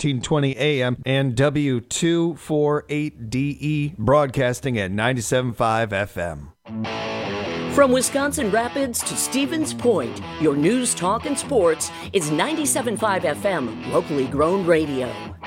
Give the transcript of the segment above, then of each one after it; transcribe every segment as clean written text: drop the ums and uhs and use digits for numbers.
1320 AM, and W248DE, broadcasting at 97.5 FM. From Wisconsin Rapids to Stevens Point, your news, talk, and sports is 97.5 FM, locally grown radio.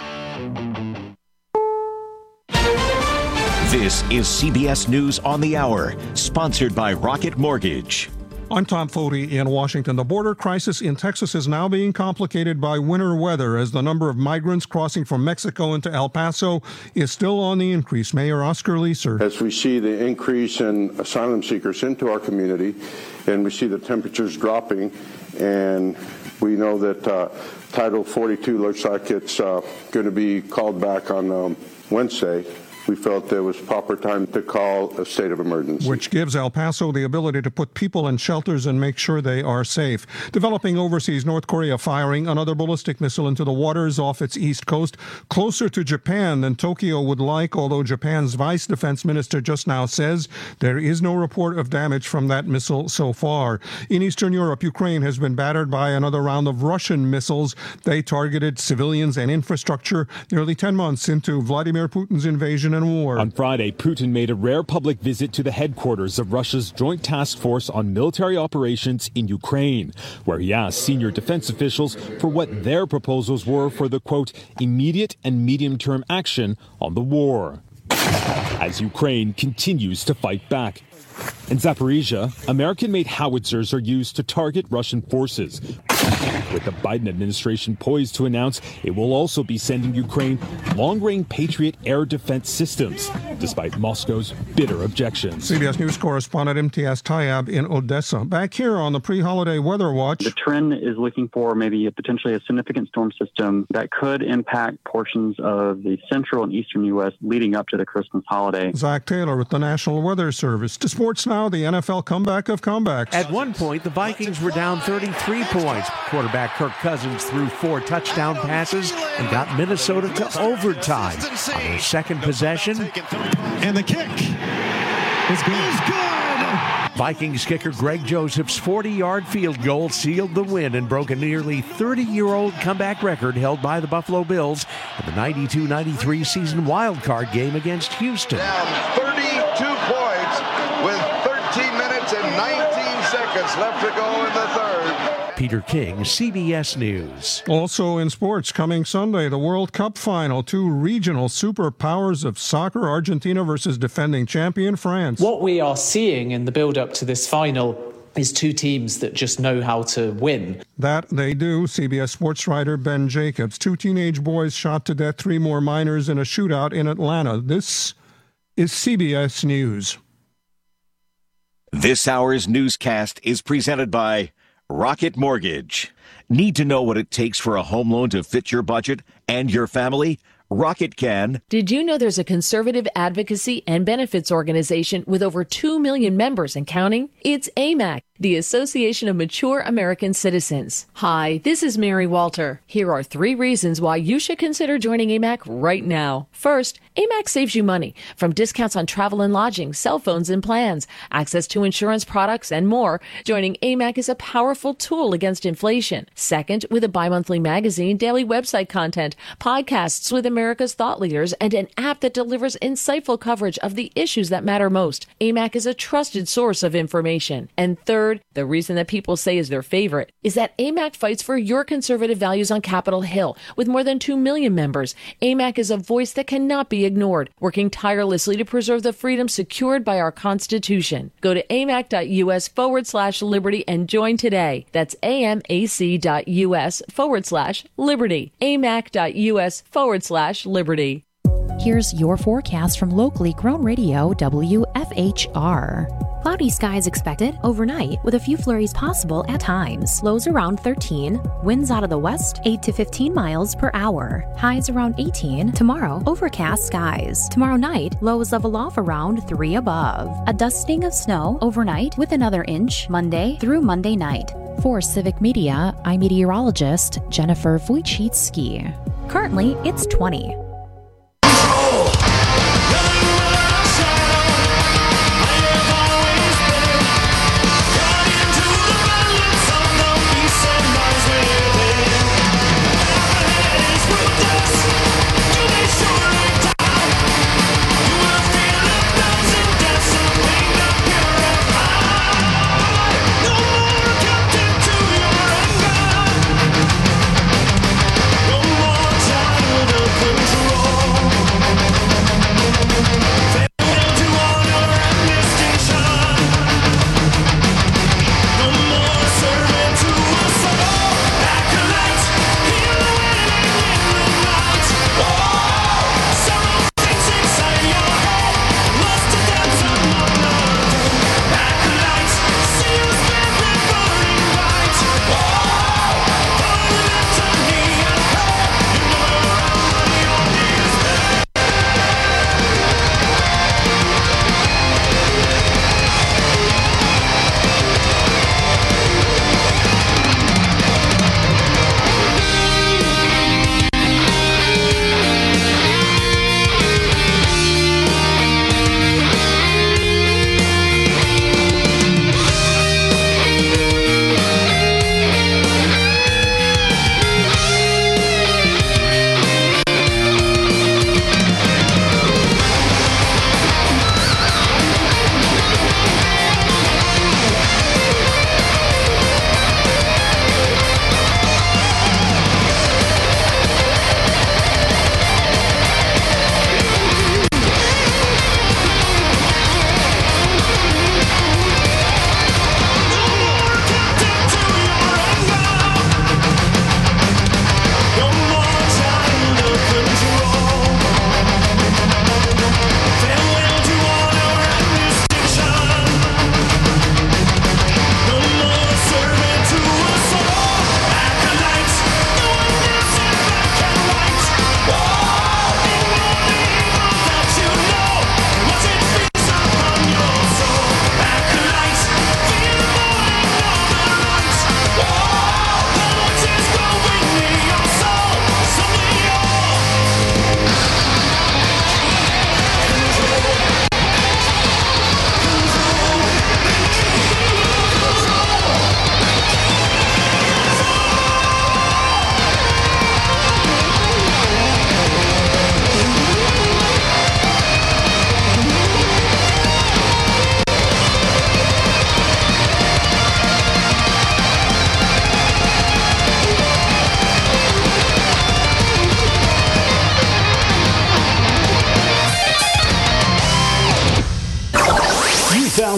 This is CBS News on the Hour, sponsored by Rocket Mortgage. I'm Tom Foti in Washington. The border crisis in Texas is now being complicated by winter weather as the number of migrants crossing from Mexico into El Paso is still on the increase. Mayor Oscar Leeser. As we see the increase in asylum seekers into our community, and we see the temperatures dropping, and we know that Title 42 looks like it's going to be called back on Wednesday, we felt there was proper time to call a state of emergency. Which gives El Paso the ability to put people in shelters and make sure they are safe. Developing overseas, North Korea firing another ballistic missile into the waters off its east coast, closer to Japan than Tokyo would like, although Japan's vice defense minister just now says there is no report of damage from that missile so far. In Eastern Europe, Ukraine has been battered by another round of Russian missiles. They targeted civilians and infrastructure nearly 10 months into Vladimir Putin's invasion and war. On Friday, Putin made a rare public visit to the headquarters of Russia's Joint Task Force on Military Operations in Ukraine, where he asked senior defense officials for what their proposals were for the, quote, immediate and medium-term action on the war, as Ukraine continues to fight back. In Zaporizhia, American-made howitzers are used to target Russian forces, with the Biden administration poised to announce it will also be sending Ukraine long-range Patriot air defense systems, despite Moscow's bitter objections. CBS News correspondent Imtiaz Tyab in Odessa. Back here on the pre-holiday weather watch. The trend is looking for maybe potentially a significant storm system that could impact portions of the central and eastern U.S. leading up to the Christmas holiday. Zach Taylor with the National Weather Service. To sports now, the NFL comeback of comebacks. At one point, the Vikings were down 33 points. Quarterback Kirk Cousins threw 4 touchdown passes and got Minnesota to overtime. On their second possession, and the kick is good. Vikings kicker Greg Joseph's 40-yard field goal sealed the win and broke a nearly 30-year-old comeback record held by the Buffalo Bills in the 92-93 season wildcard game against Houston. Down 32 points with 13 minutes and 19 seconds left to go in the third. Peter King, CBS News. Also in sports, coming Sunday, the World Cup final. 2 regional superpowers of soccer, Argentina versus defending champion France. What we are seeing in the build-up to this final is 2 teams that just know how to win. That they do. CBS sports writer Ben Jacobs. 2 teenage boys shot to death, 3 more minors in a shootout in Atlanta. This is CBS News. This hour's newscast is presented by Rocket Mortgage. Need to know what it takes for a home loan to fit your budget and your family? Rocket can. Did you know there's a conservative advocacy and benefits organization with over 2 million members and counting? It's AMAC, the Association of Mature American Citizens. Hi, this is Mary Walter. Here are 3 reasons why you should consider joining AMAC right now. First, AMAC saves you money, from discounts on travel and lodging, cell phones and plans, access to insurance products, and more. Joining AMAC is a powerful tool against inflation. Second, with a bi-monthly magazine, daily website content, podcasts with America's thought leaders, and an app that delivers insightful coverage of the issues that matter most. AMAC is a trusted source of information. And third, the reason that people say is their favorite is that AMAC fights for your conservative values on Capitol Hill. With more than 2 million members, AMAC is a voice that cannot be ignored, working tirelessly to preserve the freedoms secured by our Constitution. Go to amac.us/liberty and join today. That's amac.us/liberty. amac.us/liberty. Here's your forecast from locally grown radio WFHR. Cloudy skies expected overnight with a few flurries possible at times. Lows around 13. Winds out of the west 8 to 15 miles per hour. Highs around 18. Tomorrow, overcast skies. Tomorrow night, lows level off around 3 above. A dusting of snow overnight with another inch Monday through Monday night. For Civic Media, I'm meteorologist Jennifer Wojcicki. Currently, it's 20.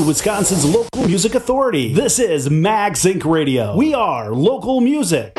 Wisconsin's local music authority. This is Mag Zinc Radio. We are local music.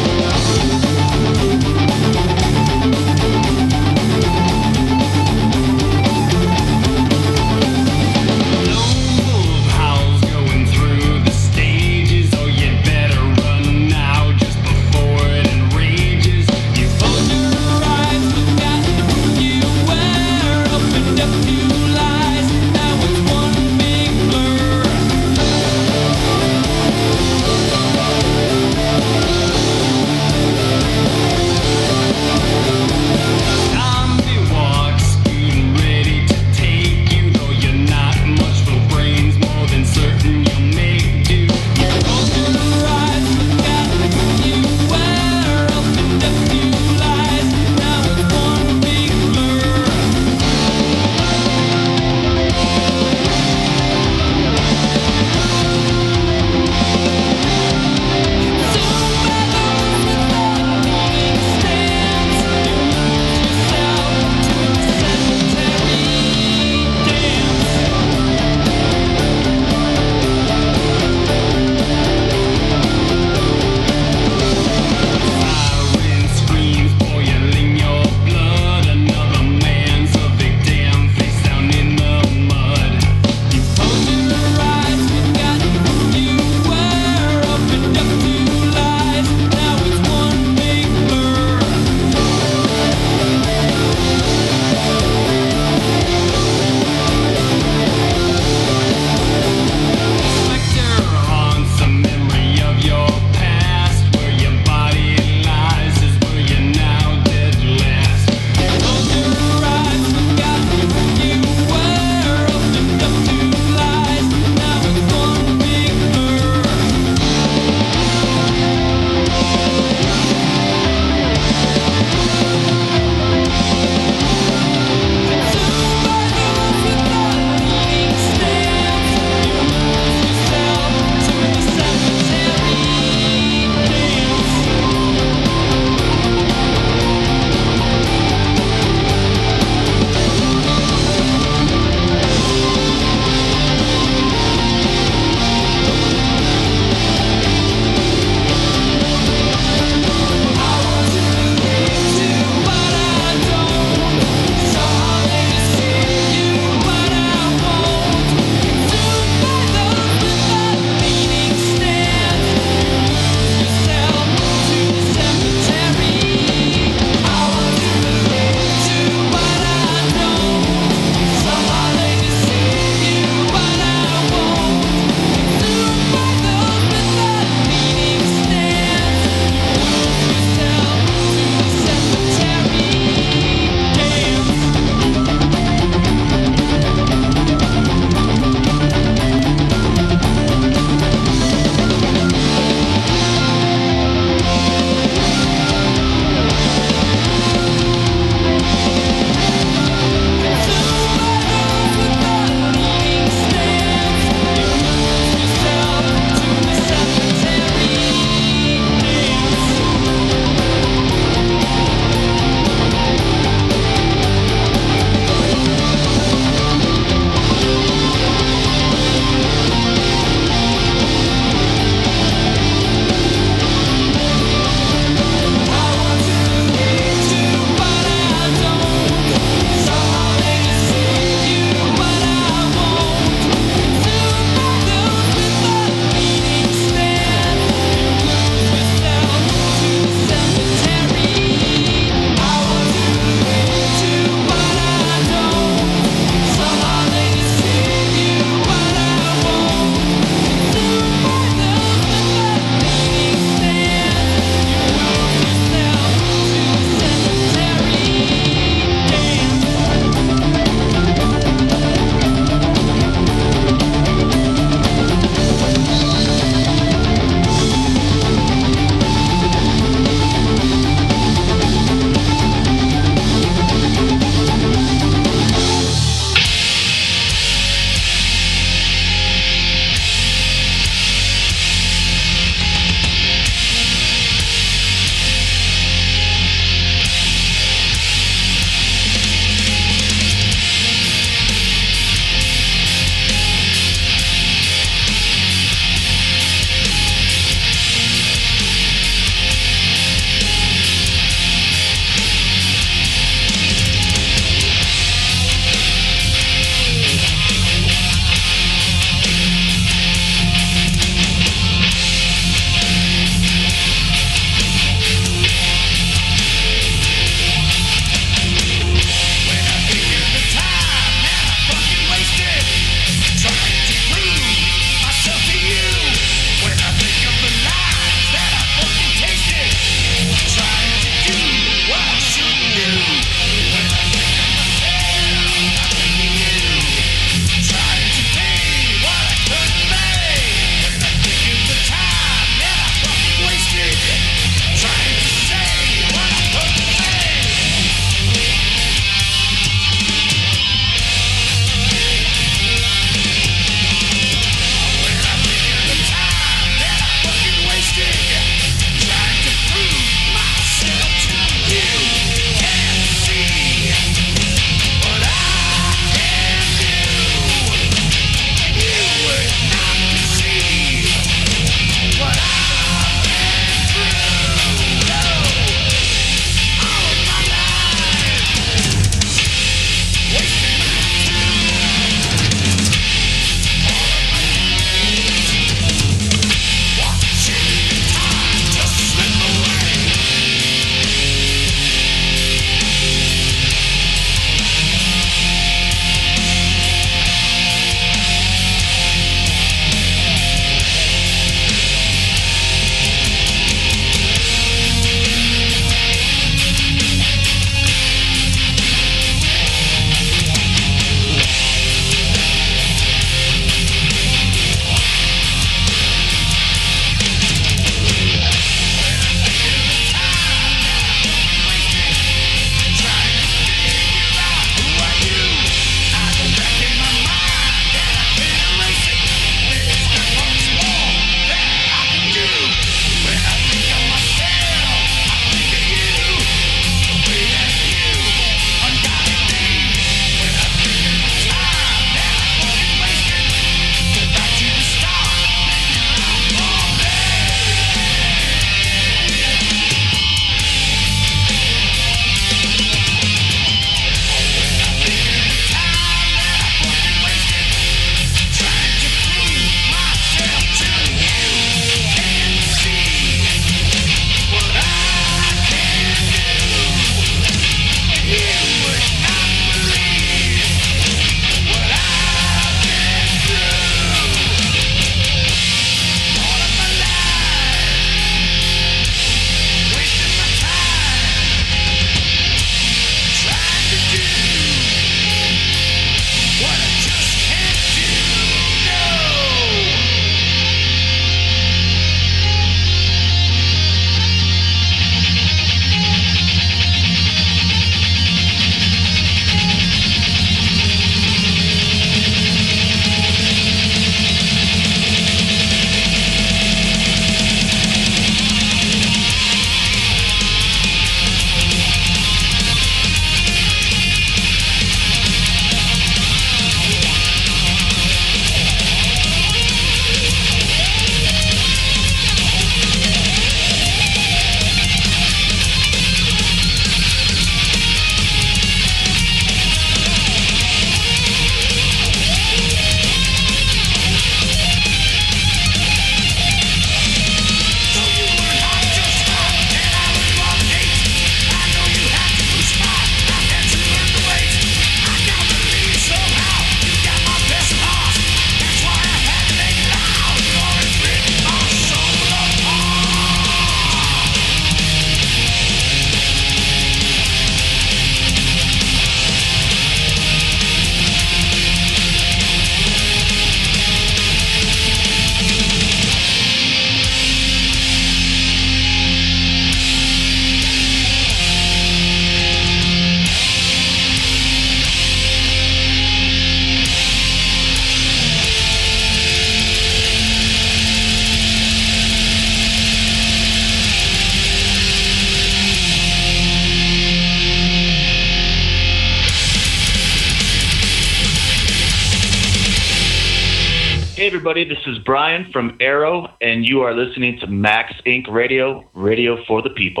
Hey, everybody, this is Brian from Arrow, and you are listening to Max Inc. Radio, radio for the people.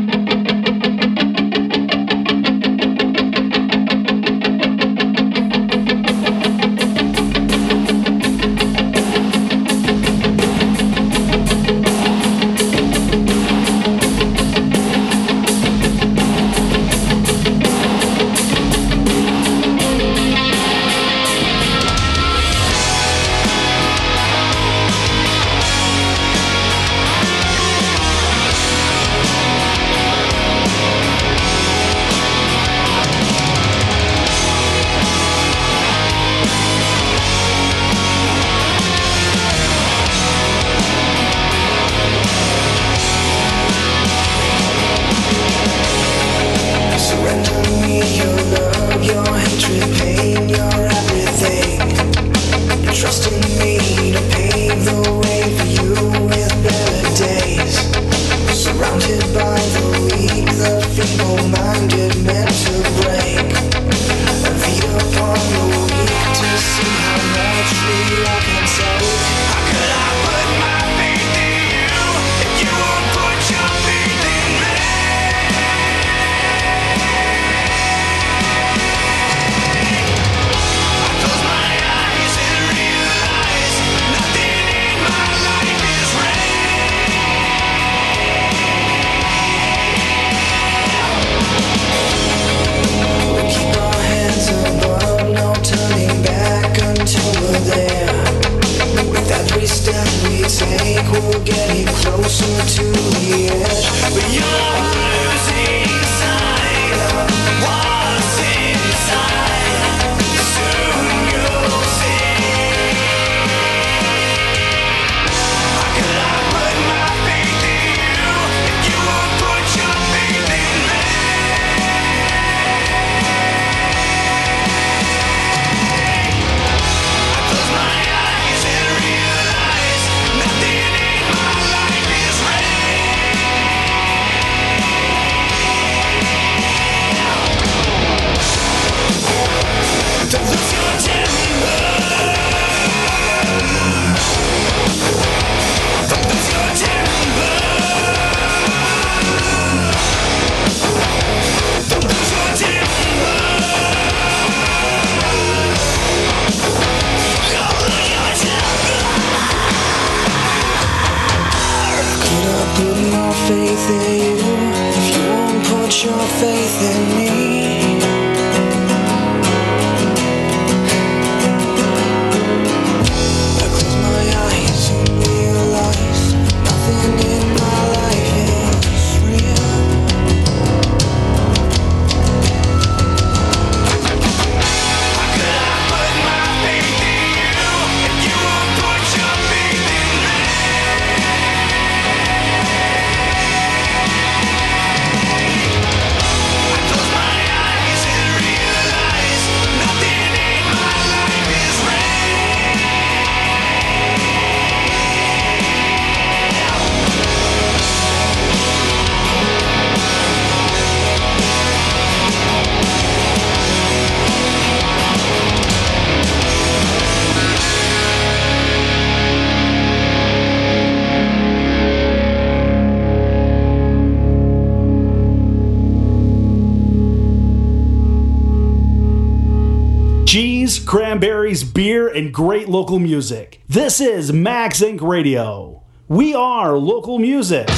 Cranberries, beer, and great local music. This is Max Inc. Radio. We are local music.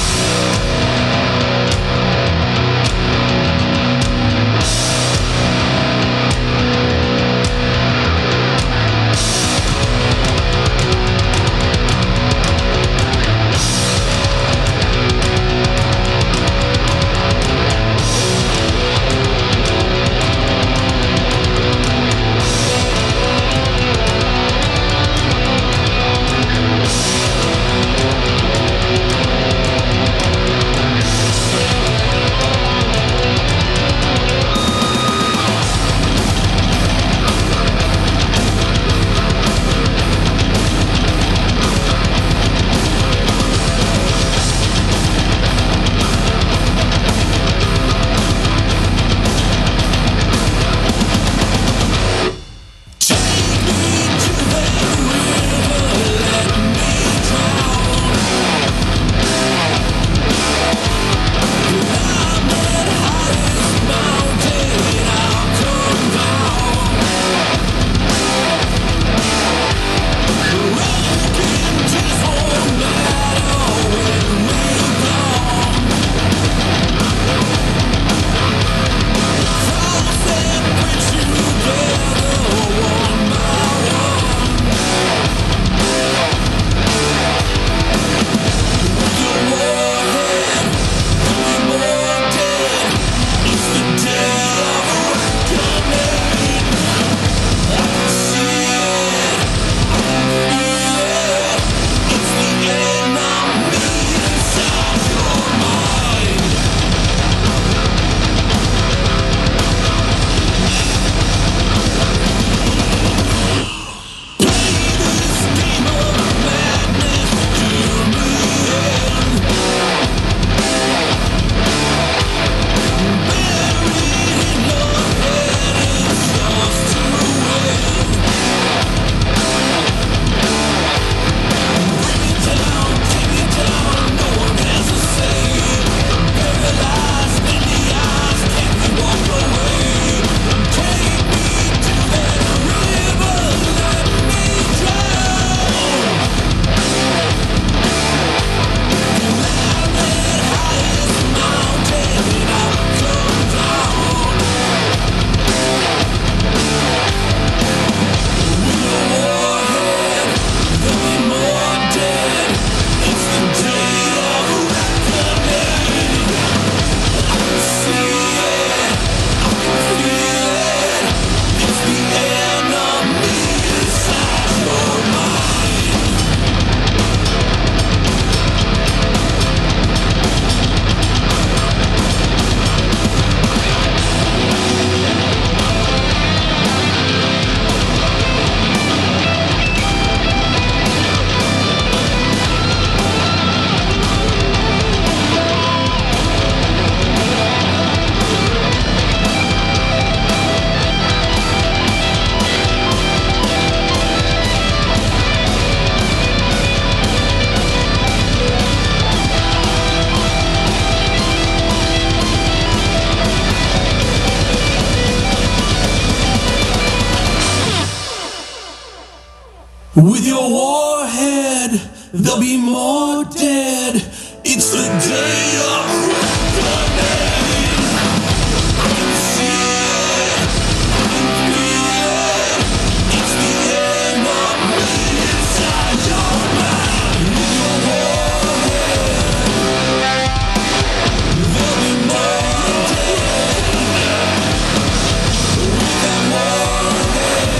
With your warhead, there'll be more dead. It's the day of reckoning. I can see it, I can feel it. It's the enemy inside your mind. With your warhead, there'll be more dead. With that warhead,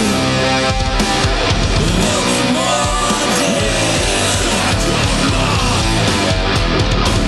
there'll be more dead inside your mind.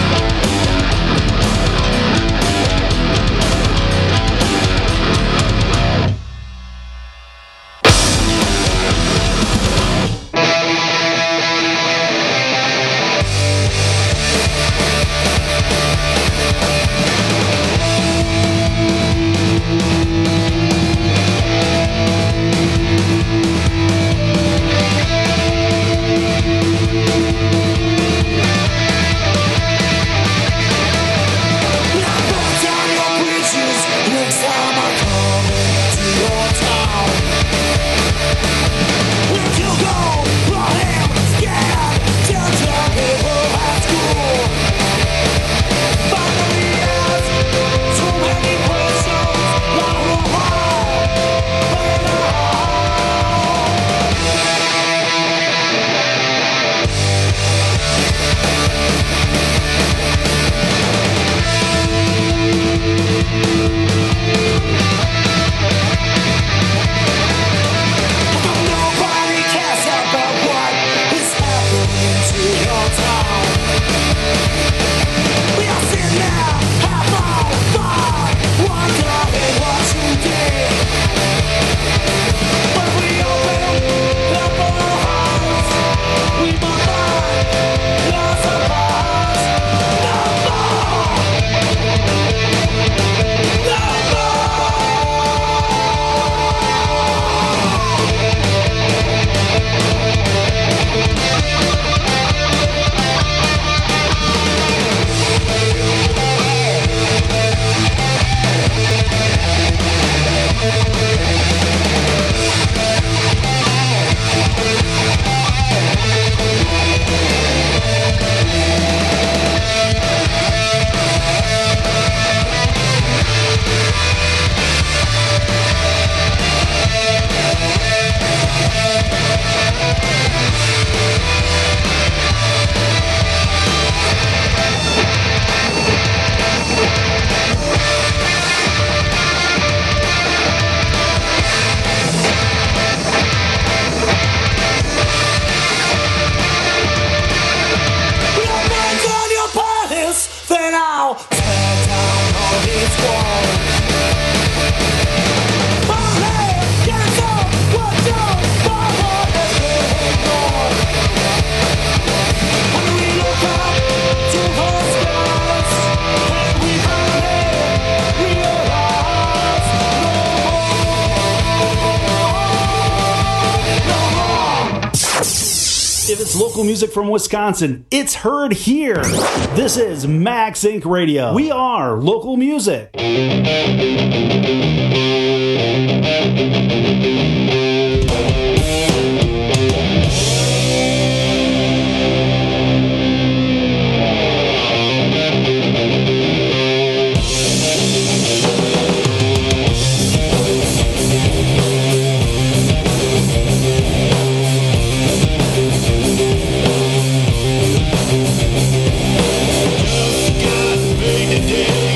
If it's local music from Wisconsin, it's heard here. This is Max Inc. Radio. We are local music.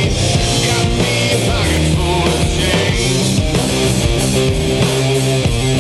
Got me a pocket full of change.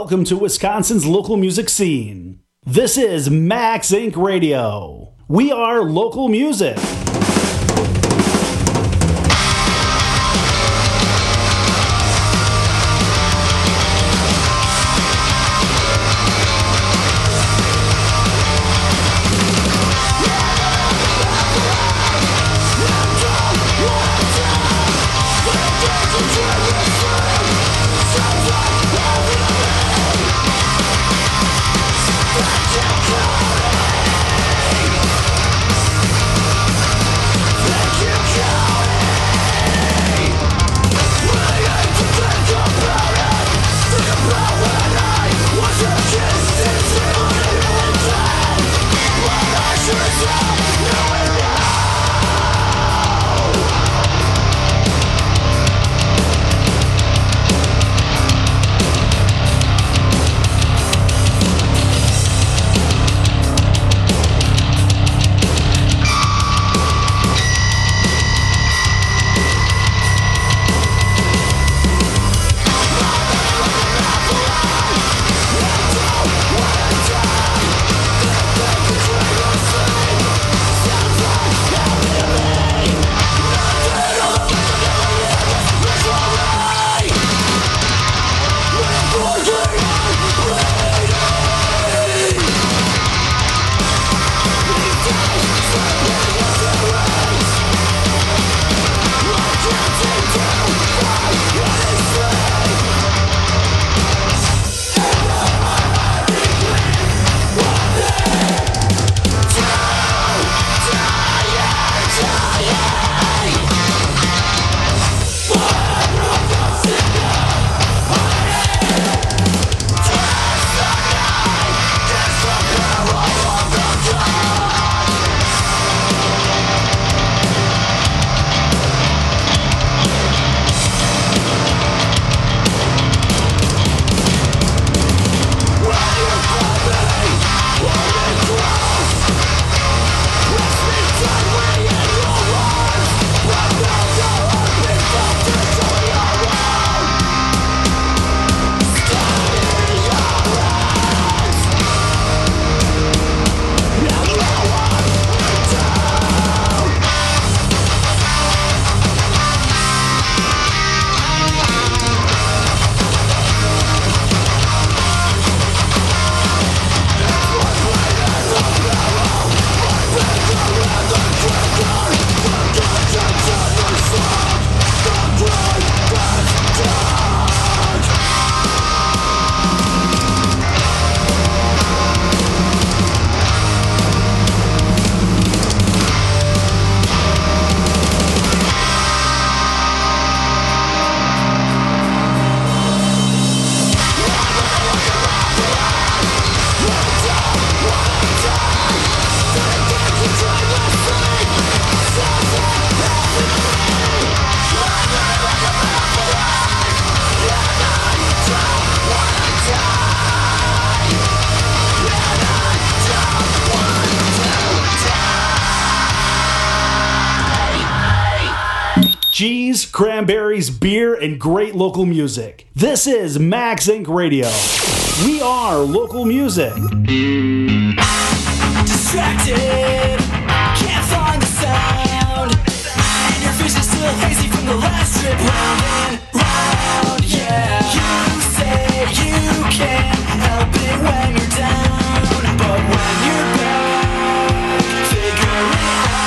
Welcome to Wisconsin's local music scene. This is Max Inc. Radio. We are local music. Cheese, cranberries, beer, and great local music. This is Max Inc. Radio. We are local music. Distracted, can't find the sound, and your vision's still hazy from the last trip round and round. Yeah, you say you can't help it when you're down, but when you're back, figure it out.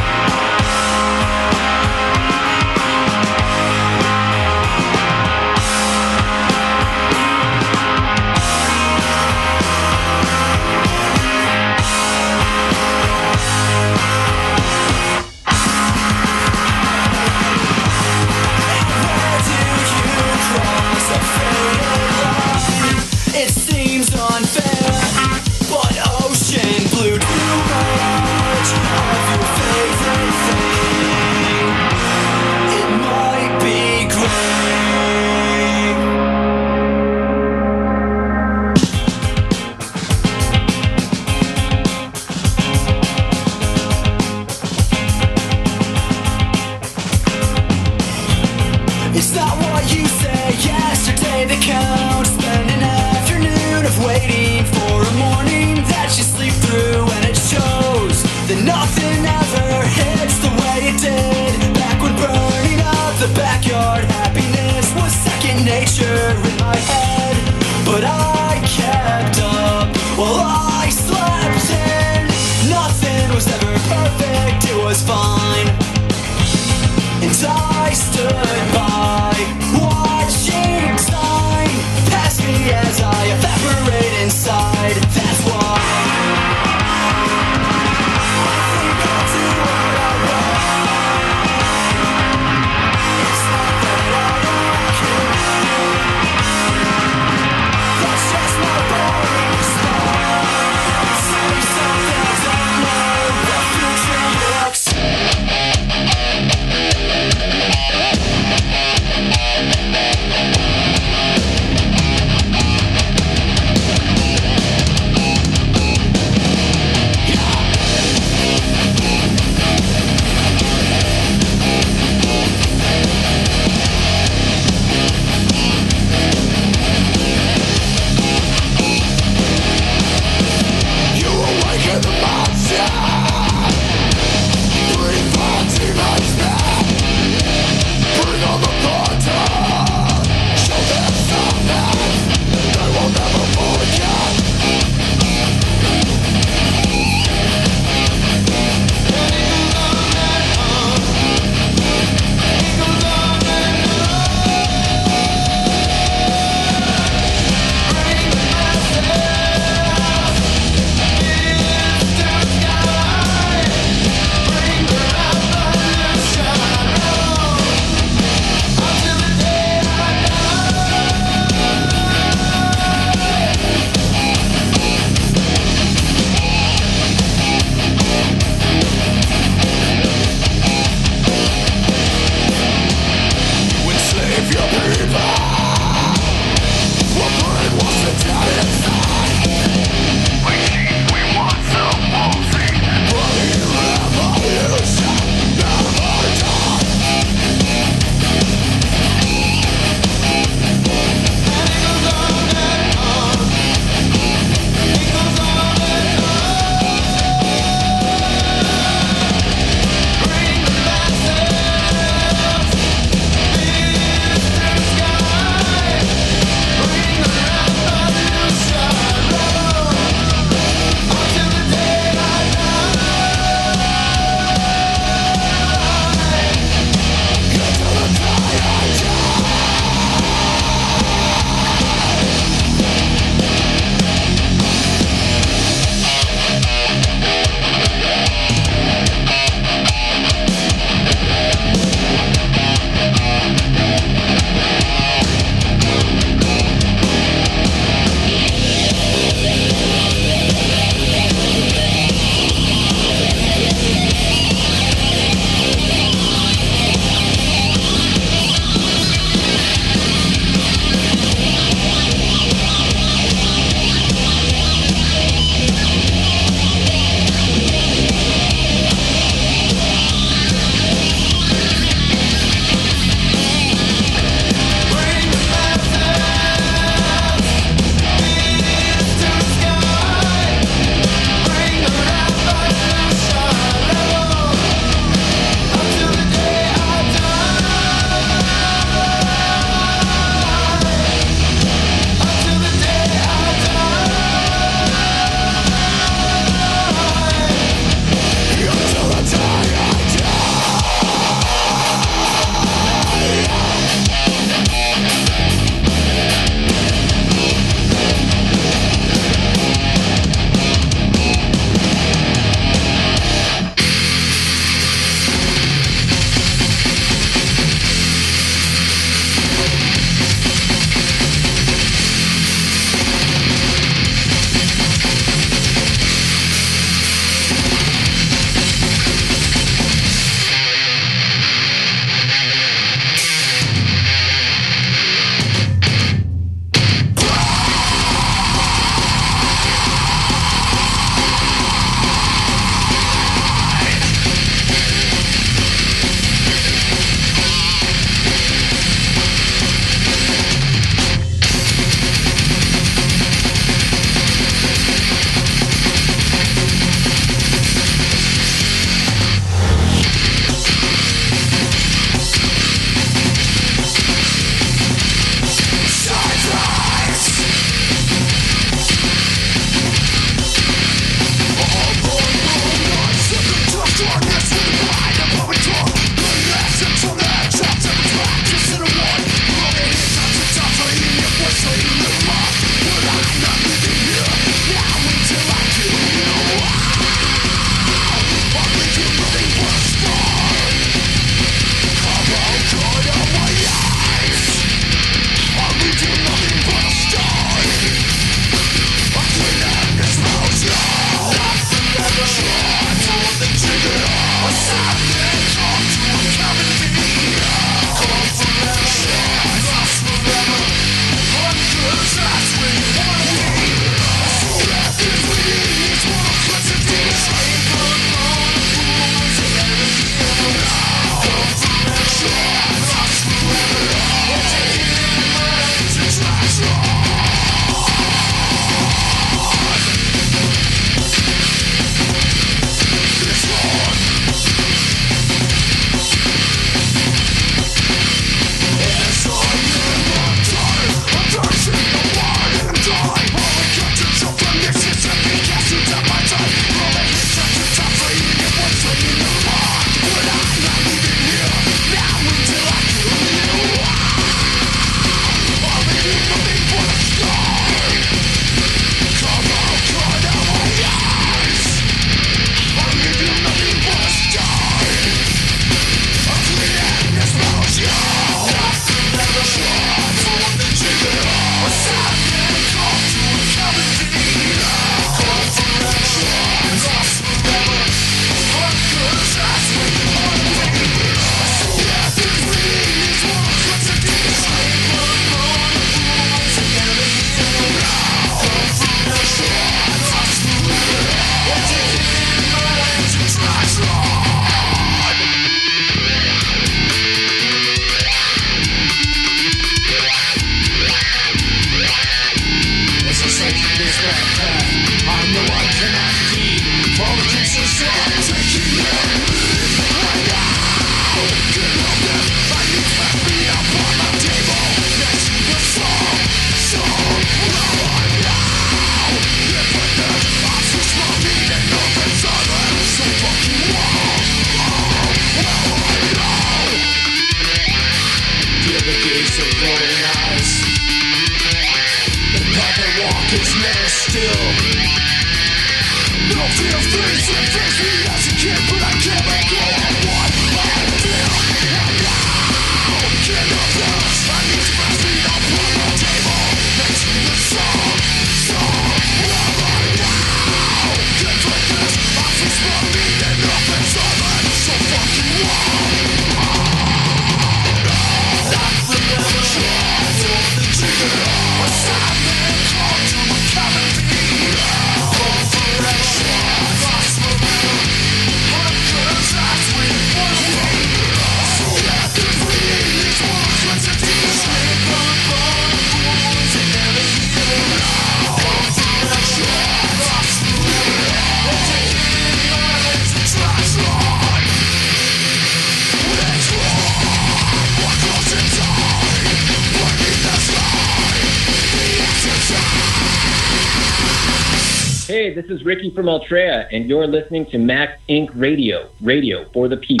Hey, this is Ricky from Altrea, and you're listening to Max Inc. Radio, radio for the people.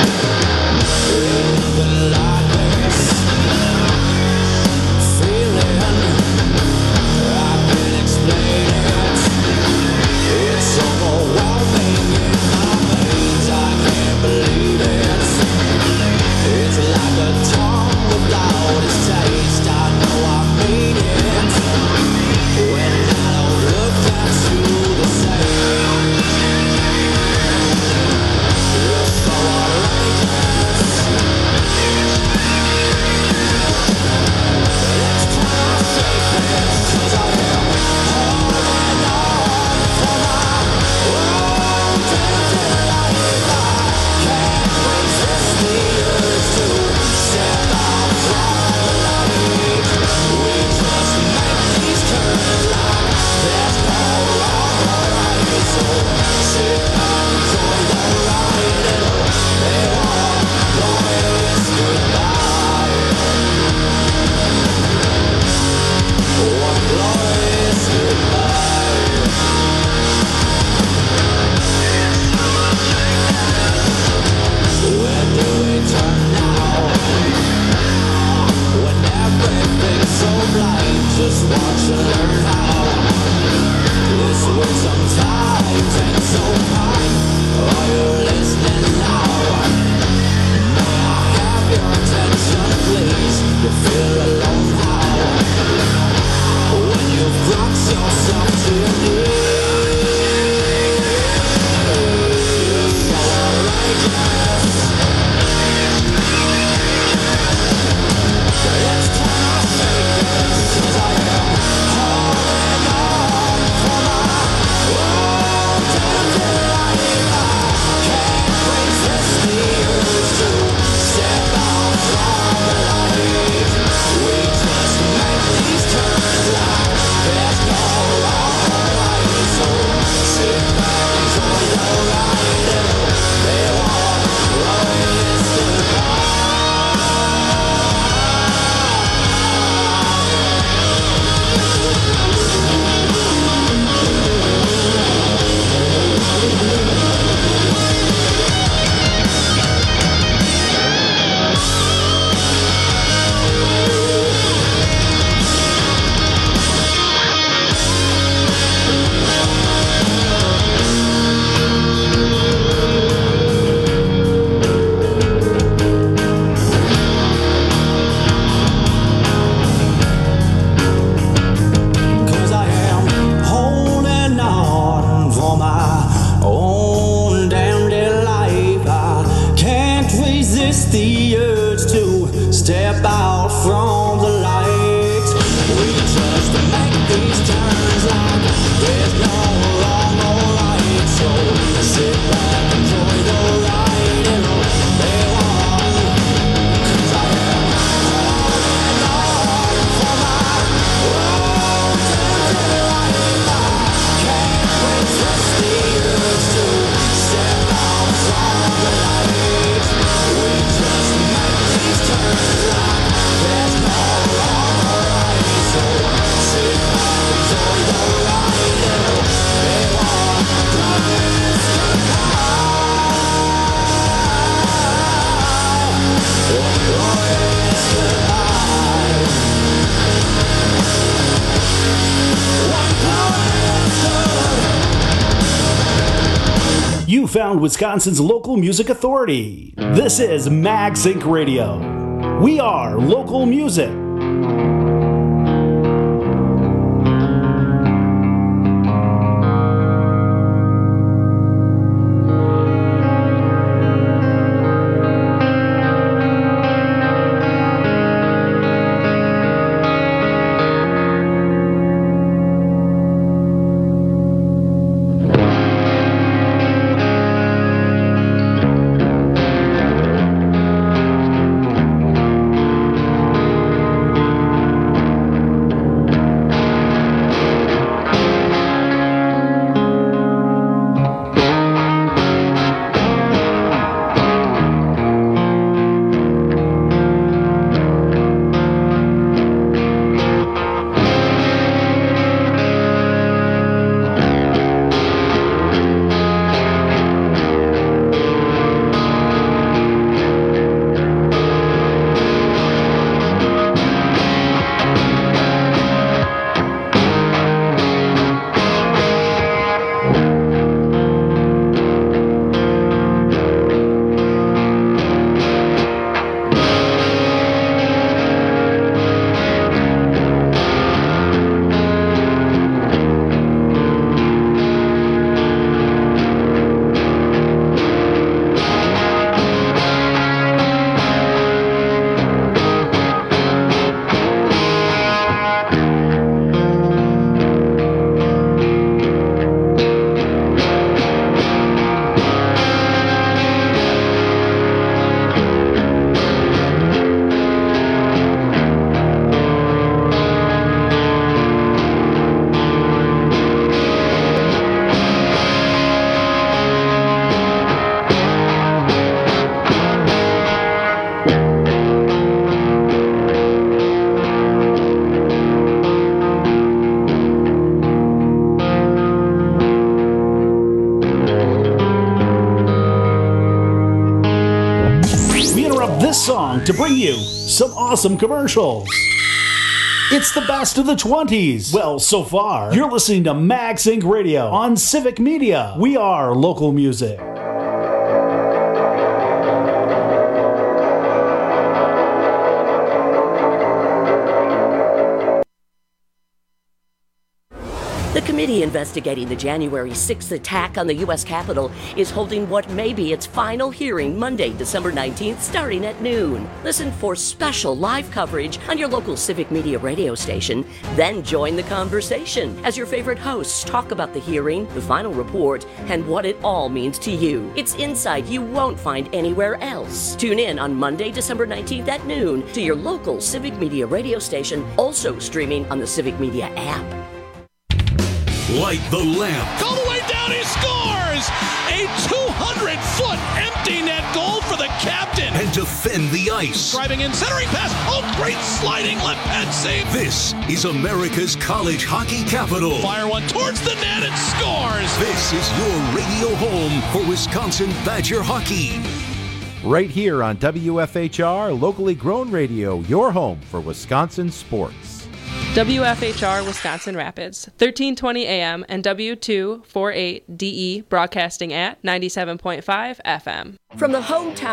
You found Wisconsin's local music authority. This is Max Inc. Radio. We are local music. song to bring you some awesome commercials. It's the best of the 20s. Well, so far, you're listening to Max Inc. Radio on Civic Media. We are local music. The committee investigating the January 6th attack on the U.S. Capitol is holding what may be its final hearing Monday, December 19th, starting at noon. Listen for special live coverage on your local Civic Media radio station. Then join the conversation as your favorite hosts talk about the hearing, the final report, and what it all means to you. It's insight you won't find anywhere else. Tune in on Monday, December 19th at noon to your local Civic Media radio station, also streaming on the Civic Media app. Light the lamp. All the way down, he scores! A 200-foot empty net goal for the captain. And defend the ice. Driving in, centering pass. Oh, great sliding left pad save. This is America's college hockey capital. Fire one towards the net and scores. This is your radio home for Wisconsin Badger hockey. Right here on WFHR, locally grown radio, your home for Wisconsin sports. WFHR Wisconsin Rapids, 1320 AM and W248DE, broadcasting at 97.5 FM. From the hometown